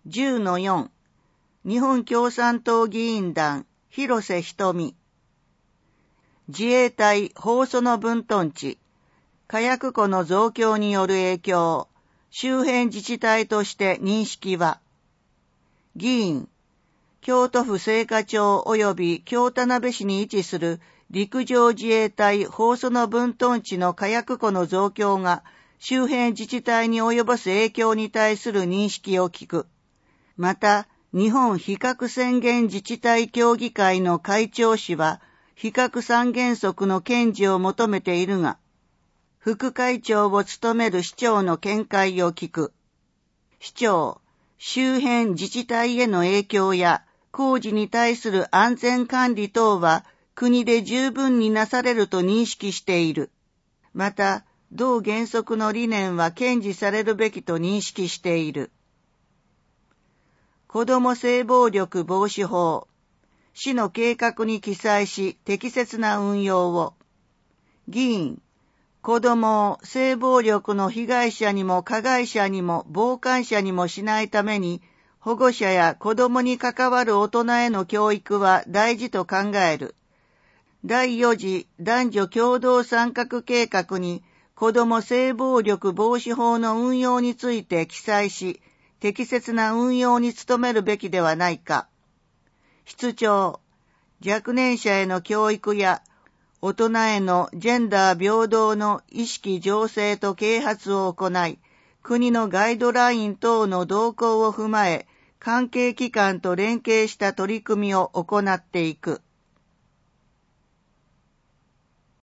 10-4 日本共産党議員団広瀬瞳。自衛隊放送の分屯地火薬庫の増強による影響、周辺自治体として認識は。議員、京都府精華町及び京田辺市に位置する陸上自衛隊放送の分屯地の火薬庫の増強が周辺自治体に及ぼす影響に対する認識を聞く。また、日本非核宣言自治体協議会の会長氏は、非核三原則の堅持を求めているが、副会長を務める市長の見解を聞く。市長、周辺自治体への影響や工事に対する安全管理等は国で十分になされると認識している。また、同原則の理念は堅持されるべきと認識している。子ども性暴力防止法。市の計画に記載し適切な運用を。議員、子どもを性暴力の被害者にも加害者にも傍観者にもしないために、保護者や子どもに関わる大人への教育は大事と考える。第4次男女共同参画計画に子ども性暴力防止法の運用について記載し、適切な運用に努めるべきではないか。室長、若年者への教育や大人へのジェンダー平等の意識醸成と啓発を行い、国のガイドライン等の動向を踏まえ、関係機関と連携した取り組みを行っていく。